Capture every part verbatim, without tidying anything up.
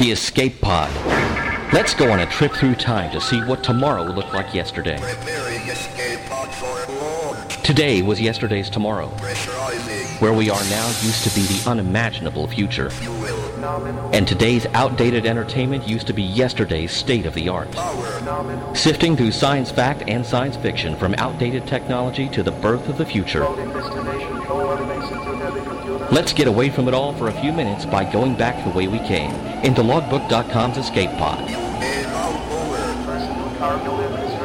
The Escape Pod. Let's go on a trip through time to see what tomorrow looked like yesterday. Preparing escape pod for launch. Today was yesterday's tomorrow. Pressurizing. Where we are now used to be the unimaginable future. Fuel. And today's outdated entertainment used to be yesterday's state-of-the-art. Power. Sifting through science fact and science fiction from outdated technology to the birth of the future. Let's get away from it all for a few minutes by going back the way we came, into logbook dot com's Escape Pod. And out over.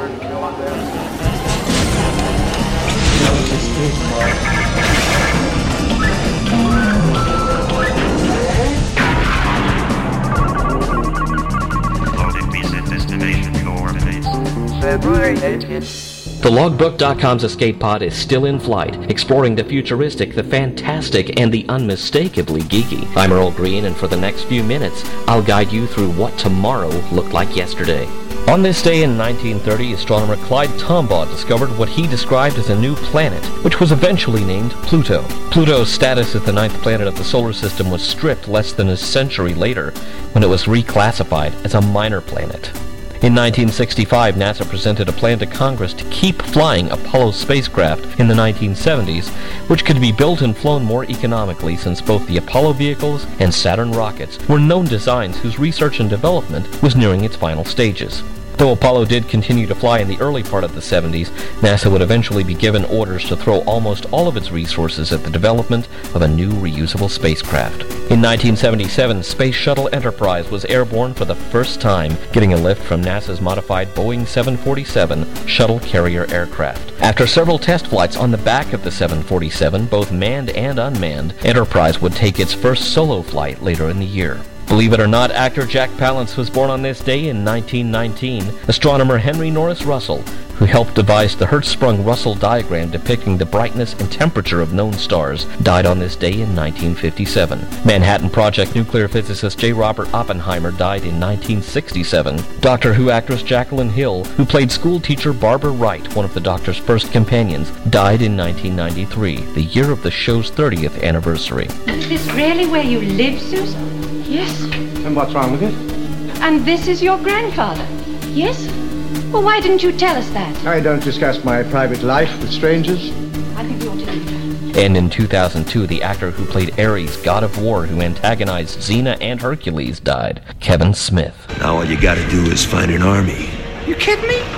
Loaded reset destination coordinates. February eighteenth. The logbook dot com's Escape Pod is still in flight, exploring the futuristic, the fantastic, and the unmistakably geeky. I'm Earl Green, and for the next few minutes, I'll guide you through what tomorrow looked like yesterday. On this day in nineteen thirty, astronomer Clyde Tombaugh discovered what he described as a new planet, which was eventually named Pluto. Pluto's status as the ninth planet of the solar system was stripped less than a century later, when it was reclassified as a minor planet. In nineteen sixty-five, NASA presented a plan to Congress to keep flying Apollo spacecraft in the nineteen seventies, which could be built and flown more economically since both the Apollo vehicles and Saturn rockets were known designs whose research and development was nearing its final stages. Though Apollo did continue to fly in the early part of the seventies, NASA would eventually be given orders to throw almost all of its resources at the development of a new reusable spacecraft. In nineteen seventy-seven, Space Shuttle Enterprise was airborne for the first time, getting a lift from NASA's modified Boeing seven forty-seven shuttle carrier aircraft. After several test flights on the back of the seven forty-seven, both manned and unmanned, Enterprise would take its first solo flight later in the year. Believe it or not, actor Jack Palance was born on this day in nineteen nineteen. Astronomer Henry Norris Russell, who helped devise the Hertzsprung-Russell diagram depicting the brightness and temperature of known stars, died on this day in nineteen fifty-seven. Manhattan Project nuclear physicist J. Robert Oppenheimer died in nineteen sixty-seven. Doctor Who actress Jacqueline Hill, who played school teacher Barbara Wright, one of the Doctor's first companions, died in nineteen ninety-three, the year of the show's thirtieth anniversary. Is this really where you live, Susan? Yes. And what's wrong with it? And this is your grandfather? Yes. Well, why didn't you tell us that? I don't discuss my private life with strangers. I think we ought to leave that. And in two thousand two, the actor who played Ares, god of war, who antagonized Xena and Hercules, died. Kevin Smith. Now all you gotta do is find an army. You kidding me?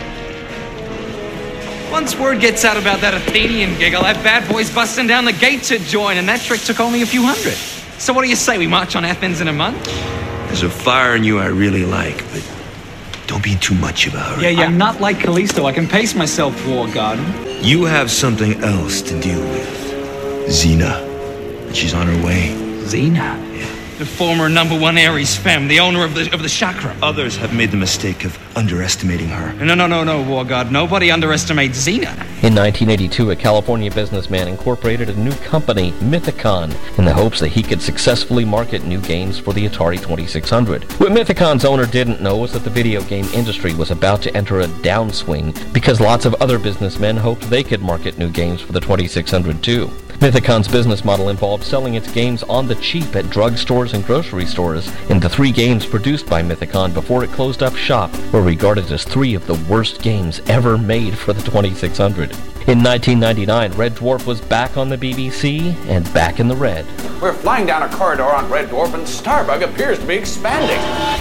Once word gets out about that Athenian gig, I'll have bad boys busting down the gate to join, and that trick took only a few hundred. So what do you say, we march on Athens in a month? There's a fire in you I really like, but don't be too much about it. Yeah, yeah. I'm not like Callisto. I can pace myself, war god. You have something else to deal with. Xena. And she's on her way. Xena? Yeah. The former number one Ares femme, the owner of the of the chakra. Others have made the mistake of underestimating her. No, no, no, no, war god. Nobody underestimates Xena. In nineteen eighty-two, a California businessman incorporated a new company, Mythicon, in the hopes that he could successfully market new games for the Atari twenty-six hundred. What Mythicon's owner didn't know was that the video game industry was about to enter a downswing because lots of other businessmen hoped they could market new games for the twenty-six hundred too. Mythicon's business model involved selling its games on the cheap at drugstores and grocery stores, and the three games produced by Mythicon before it closed up shop were regarded as three of the worst games ever made for the twenty-six hundred. In nineteen ninety-nine, Red Dwarf was back on the B B C and back in the red. We're flying down a corridor on Red Dwarf and Starbug appears to be expanding.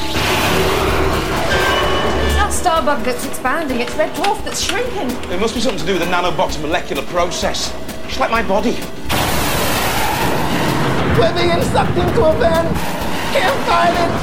It's not Starbug that's expanding, it's Red Dwarf that's shrinking. It must be something to do with the nanobox molecular process. Just like my body. We're being sucked into a van. Can't find it.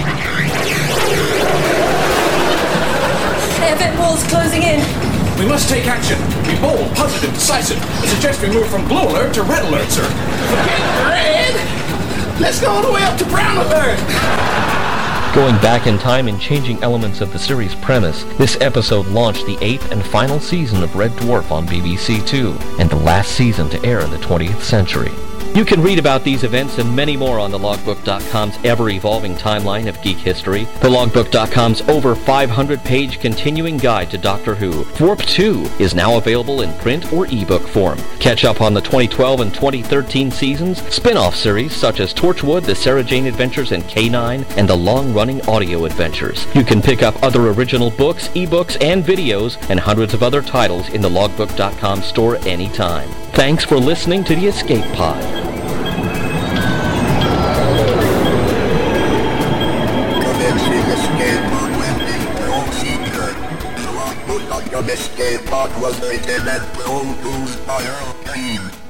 The event wall's closing in. We must take action. Be bold, positive, decisive. I suggest we move from blue alert to red alert, sir. Forget red. Let's go all the way up to brown alert. Going back in time and changing elements of the series' premise, this episode launched the eighth and final season of Red Dwarf on B B C Two, and the last season to air in the twentieth century. You can read about these events and many more on the logbook dot com's ever-evolving timeline of geek history. the logbook dot com's over five hundred page continuing guide to Doctor Who, Warp two, is now available in print or ebook form. Catch up on the twenty twelve and twenty thirteen seasons, spin-off series such as Torchwood, The Sarah Jane Adventures, and K nine, and the long-running audio adventures. You can pick up other original books, ebooks, and videos, and hundreds of other titles in the logbook dot com store anytime. Thanks for listening to the Escape Pod. Escape Pod was written and produced by Earl Green.